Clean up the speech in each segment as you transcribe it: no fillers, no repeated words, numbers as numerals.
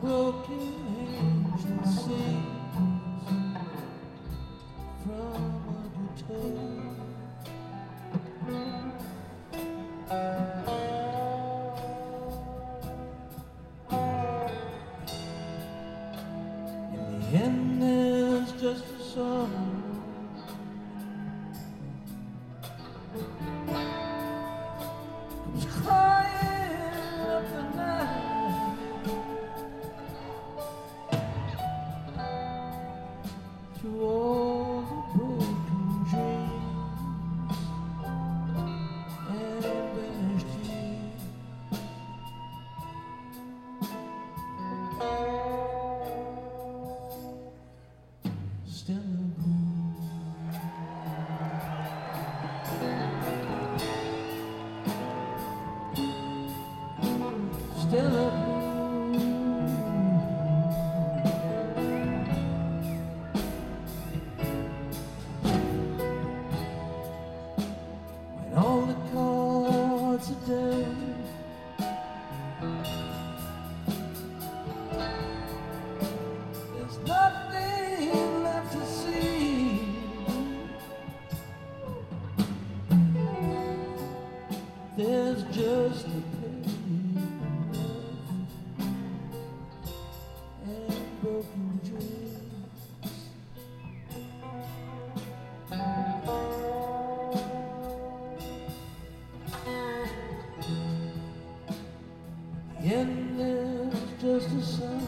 broken angel sings from a guitar. In the end, there's just a song. Comes crying up the night through all the broken dreams and vanished years. Still a still a when all the cards are dealt, there's nothing left to see. There's just a and broken dreams. The end is just a sign.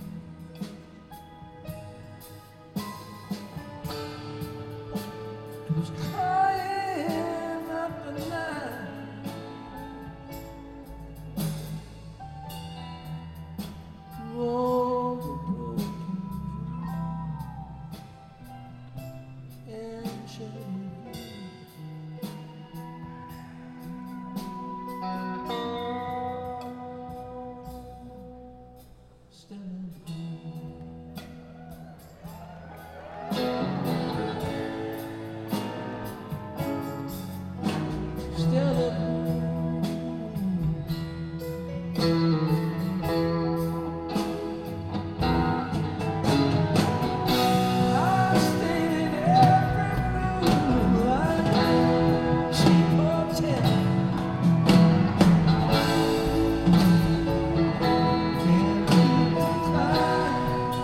Who's crying up the night through all the broken dreams and shattered dreams. Still still a I stayed in every room like cheap hotel. Can't keep the time.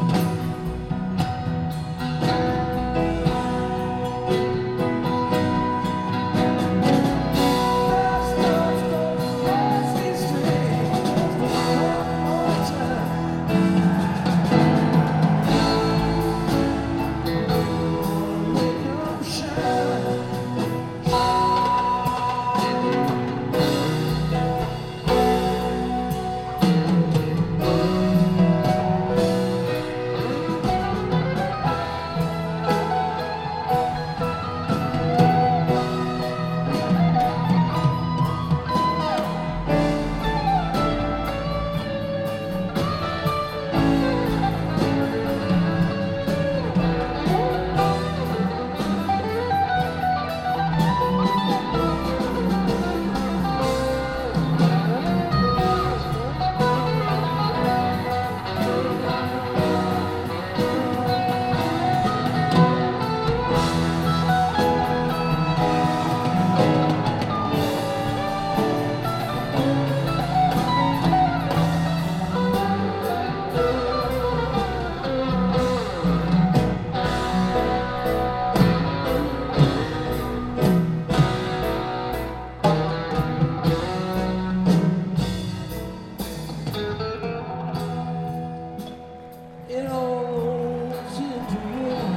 It all seemed to run.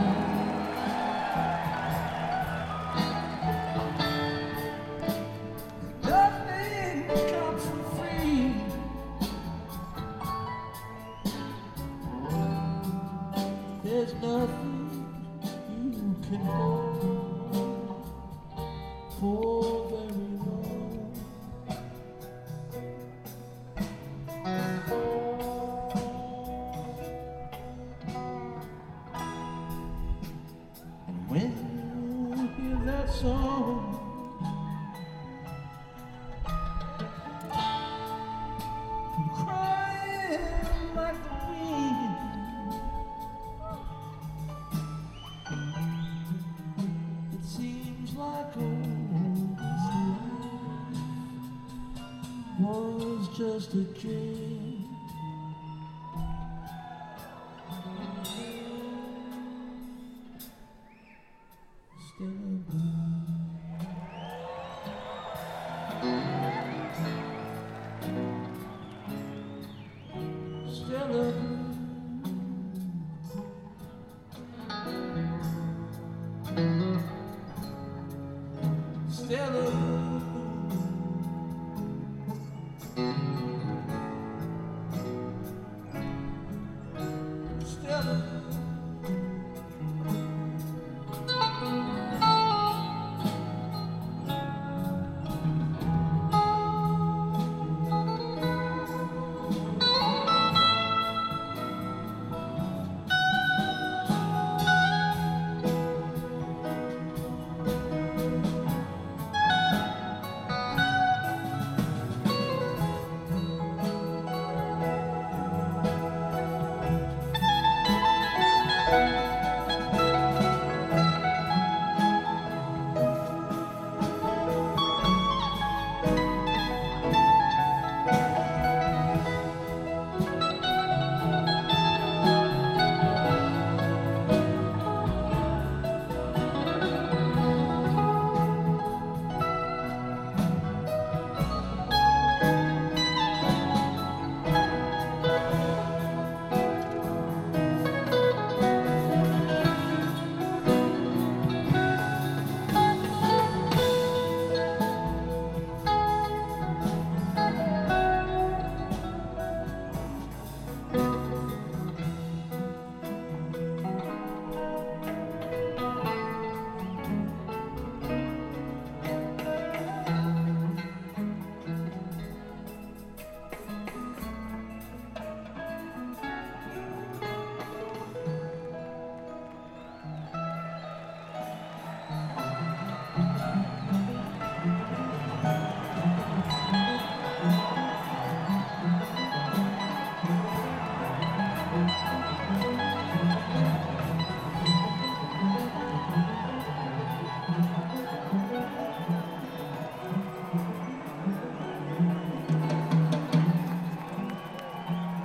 Nothing comes for free. There's nothing you can hold for very long. When you hear that song, I'm crying like the just a dream. Still a bird. Still a bird.